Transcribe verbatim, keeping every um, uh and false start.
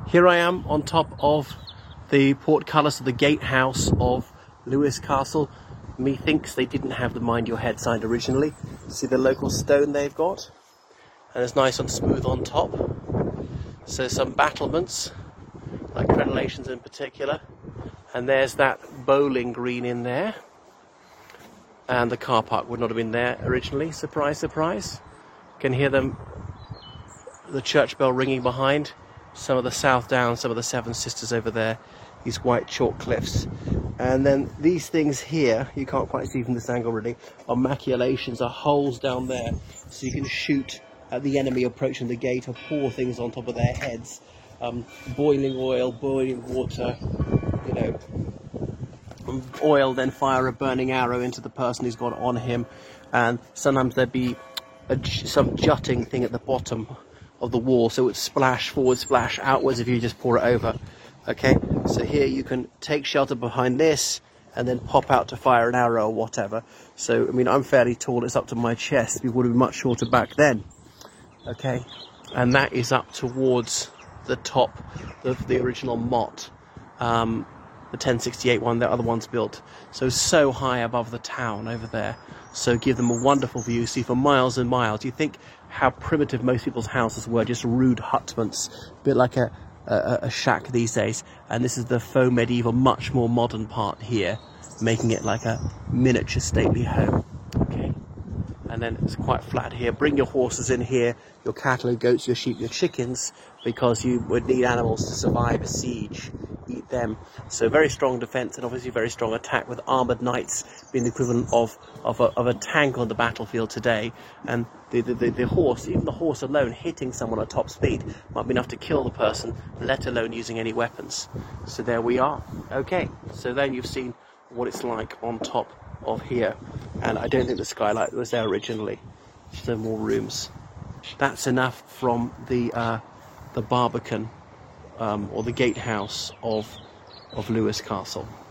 Here I am on top of the portcullis of the gatehouse of Lewes Castle. Methinks they didn't have the Mind Your Head sign originally. See the local stone they've got? And it's nice and smooth on top. So some battlements, like crenellations in particular. And there's that bowling green in there. And the car park would not have been there originally. Surprise, surprise. You can hear them, the church bell ringing behind. Some of the South Downs, some of the Seven Sisters over there. These white chalk cliffs. And then these things here, you can't quite see from this angle really, are maculations, are holes down there. So you can shoot at the enemy approaching the gate or pour things on top of their heads. Um, boiling oil, boiling water, you know, oil, then fire a burning arrow into the person who's got on him. And sometimes there'd be a, some jutting thing at the bottom of the wall, so it would splash forward, splash outwards if you just pour it over. Okay, so here you can take shelter behind this and then pop out to fire an arrow or whatever. So, I mean, I'm fairly tall, it's up to my chest. People would have been much shorter back then. Okay, and that is up towards the top of the original Mott, um, the ten sixty-eight one, the other one's built. So, so high above the town over there. So give them a wonderful view, see for miles and miles. You think how primitive most people's houses were, just rude hutments, a bit like a, a, a shack these days. And this is the faux medieval, much more modern part here, making it like a miniature stately home. Okay, and then it's quite flat here. Bring your horses in here, your cattle, your goats, your sheep, your chickens, because you would need animals to survive a siege. Eat them. So very strong defense and obviously very strong attack, with armored knights being the equivalent of of a, of a tank on the battlefield today. And the, the, the, the horse, even the horse alone, hitting someone at top speed might be enough to kill the person, let alone using any weapons. So there we are. Okay, so then you've seen what it's like on top of here. And I don't think the skylight was there originally. So more rooms. That's enough from the uh, the Barbican. Um, or the gatehouse of, of Lewes Castle.